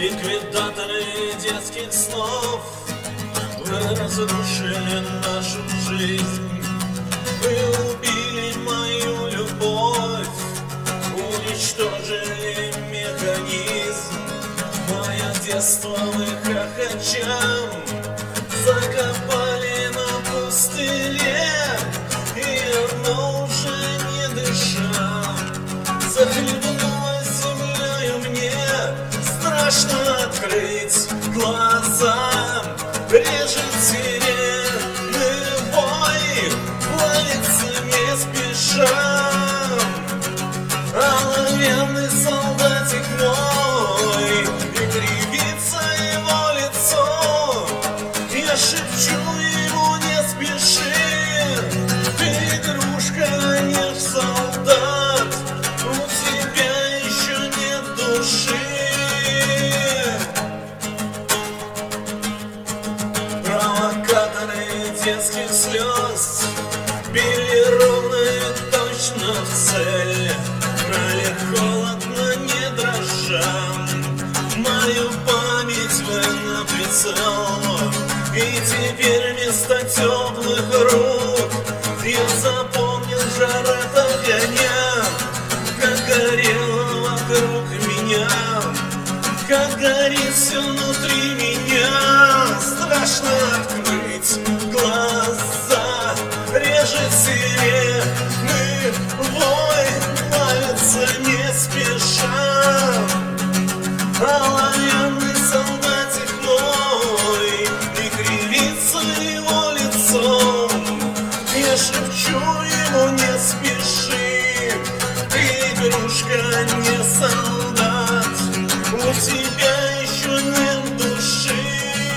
Ликвидаторы детских снов, вы разрушили нашу жизнь. Вы убили мою любовь, уничтожили механизм. Мое детство вы хохочам закопали на пустыре, и оно уже не дышал. Захлебнулась землею мне, страшно открыть глаза. Режет сирены вой, плавится не спеша. Оловянный солдатик мой, и кривится его лицо. Я шепчу ему: не спеши, ты игрушка, а не солдат. У тебя еще нет души. Провокаторы детских слез били ровно и точно в цель. Брали холодно, не дрожа, мою память вы на прицел. И теперь вместо теплых рук я запомнил жар от огня, как горело вокруг меня, как горит все внутри меня. Страшно открыть глаза, режет сирены вой, плавится не спеша. Оловянный солдатик мой, и кривится его лицо. Я шепчу ему: не спеши, ты игрушка, не солдат. У тебя еще нет души.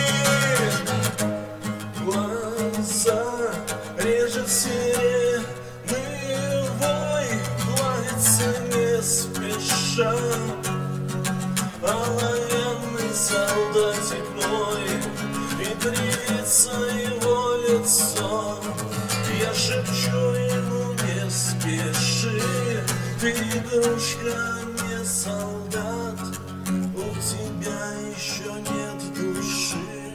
Глаза режет сирены вой, плавится не спеша. Оловянный солдатик мой, и кривится его лицо. Я шепчу ему: не спеши, ты игрушка, не солдат. У тебя еще нет души.